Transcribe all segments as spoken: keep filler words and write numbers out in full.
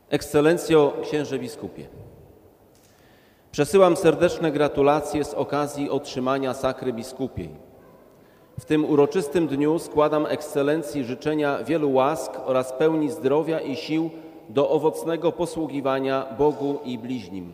Ekscelencjo, księże biskupie, przesyłam serdeczne gratulacje z okazji otrzymania sakry biskupiej. W tym uroczystym dniu składam Ekscelencji życzenia wielu łask oraz pełni zdrowia i sił do owocnego posługiwania Bogu i bliźnim.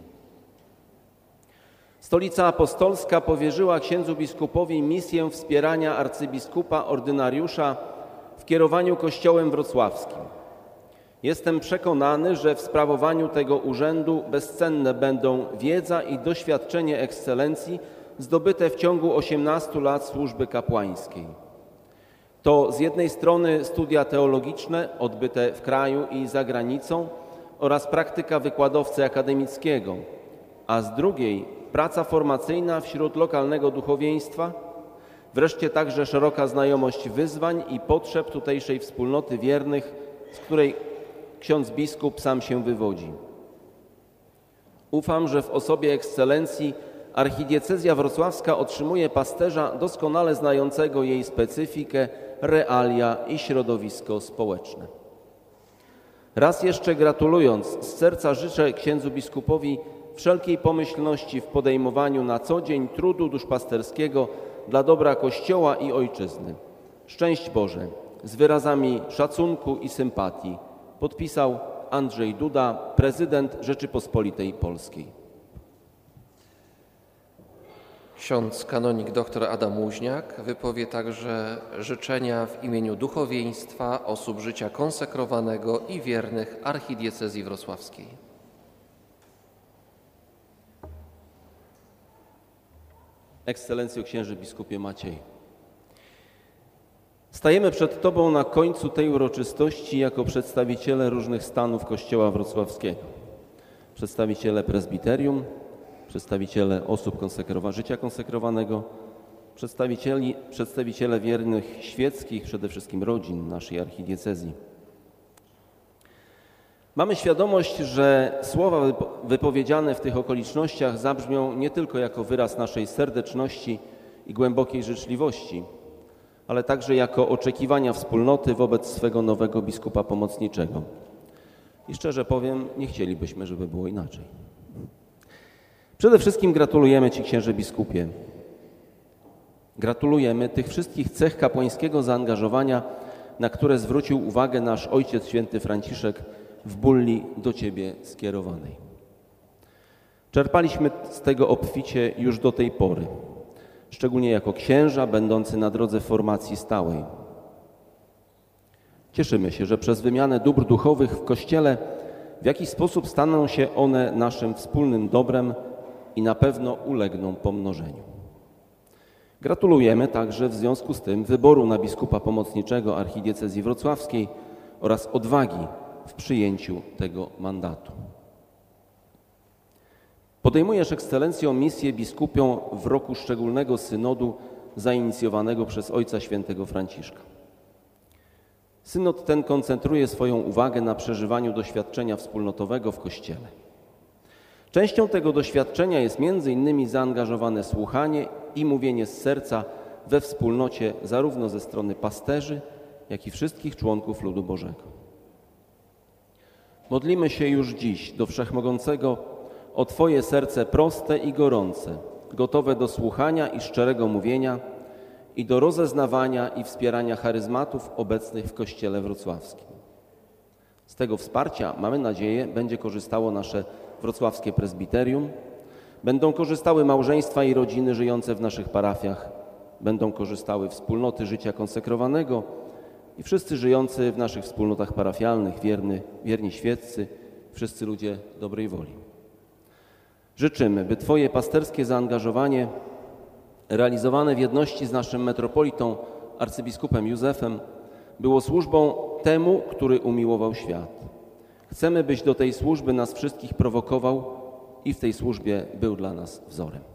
Stolica Apostolska powierzyła księdzu biskupowi misję wspierania arcybiskupa ordynariusza w kierowaniu Kościołem wrocławskim. Jestem przekonany, że w sprawowaniu tego urzędu bezcenne będą wiedza i doświadczenie Ekscelencji zdobyte w ciągu osiemnastu lat służby kapłańskiej. To z jednej strony studia teologiczne odbyte w kraju i za granicą oraz praktyka wykładowcy akademickiego, a z drugiej praca formacyjna wśród lokalnego duchowieństwa, wreszcie także szeroka znajomość wyzwań i potrzeb tutejszej wspólnoty wiernych, z której ksiądz biskup sam się wywodzi. Ufam, że w osobie Ekscelencji archidiecezja wrocławska otrzymuje pasterza doskonale znającego jej specyfikę, realia i środowisko społeczne. Raz jeszcze gratulując, z serca życzę księdzu biskupowi wszelkiej pomyślności w podejmowaniu na co dzień trudu duszpasterskiego dla dobra Kościoła i Ojczyzny. Szczęść Boże, z wyrazami szacunku i sympatii podpisał Andrzej Duda, prezydent Rzeczypospolitej Polskiej. Ksiądz kanonik dr Adam Łuźniak wypowie także życzenia w imieniu duchowieństwa, osób życia konsekrowanego i wiernych archidiecezji wrocławskiej. Ekscelencjo księży biskupie Maciej, stajemy przed Tobą na końcu tej uroczystości jako przedstawiciele różnych stanów Kościoła wrocławskiego, przedstawiciele prezbiterium, przedstawiciele osób konsekrowa- życia konsekrowanego, przedstawicieli, przedstawiciele wiernych świeckich, przede wszystkim rodzin naszej archidiecezji. Mamy świadomość, że słowa wypowiedziane w tych okolicznościach zabrzmią nie tylko jako wyraz naszej serdeczności i głębokiej życzliwości, ale także jako oczekiwania wspólnoty wobec swego nowego biskupa pomocniczego. I szczerze powiem, nie chcielibyśmy, żeby było inaczej. Przede wszystkim gratulujemy Ci, księże biskupie. Gratulujemy tych wszystkich cech kapłańskiego zaangażowania, na które zwrócił uwagę nasz Ojciec Święty Franciszek w bulli do Ciebie skierowanej. Czerpaliśmy z tego obficie już do tej pory, szczególnie jako księża będący na drodze formacji stałej. Cieszymy się, że przez wymianę dóbr duchowych w Kościele w jakiś sposób staną się one naszym wspólnym dobrem i na pewno ulegną pomnożeniu. Gratulujemy także w związku z tym wyboru na biskupa pomocniczego archidiecezji wrocławskiej oraz odwagi w przyjęciu tego mandatu. Podejmujesz, Ekscelencjo, misję biskupią w roku szczególnego synodu zainicjowanego przez Ojca Świętego Franciszka. Synod ten koncentruje swoją uwagę na przeżywaniu doświadczenia wspólnotowego w Kościele. Częścią tego doświadczenia jest między innymi zaangażowane słuchanie i mówienie z serca we wspólnocie zarówno ze strony pasterzy, jak i wszystkich członków ludu Bożego. Modlimy się już dziś do Wszechmogącego o Twoje serce proste i gorące, gotowe do słuchania i szczerego mówienia i do rozeznawania i wspierania charyzmatów obecnych w Kościele wrocławskim. Z tego wsparcia, mamy nadzieję, będzie korzystało nasze wrocławskie prezbiterium, będą korzystały małżeństwa i rodziny żyjące w naszych parafiach, będą korzystały wspólnoty życia konsekrowanego i wszyscy żyjący w naszych wspólnotach parafialnych, wierny, wierni świeccy, wszyscy ludzie dobrej woli. Życzymy, by Twoje pasterskie zaangażowanie realizowane w jedności z naszym metropolitą, arcybiskupem Józefem, było służbą temu, który umiłował świat. Chcemy, byś do tej służby nas wszystkich prowokował i w tej służbie był dla nas wzorem.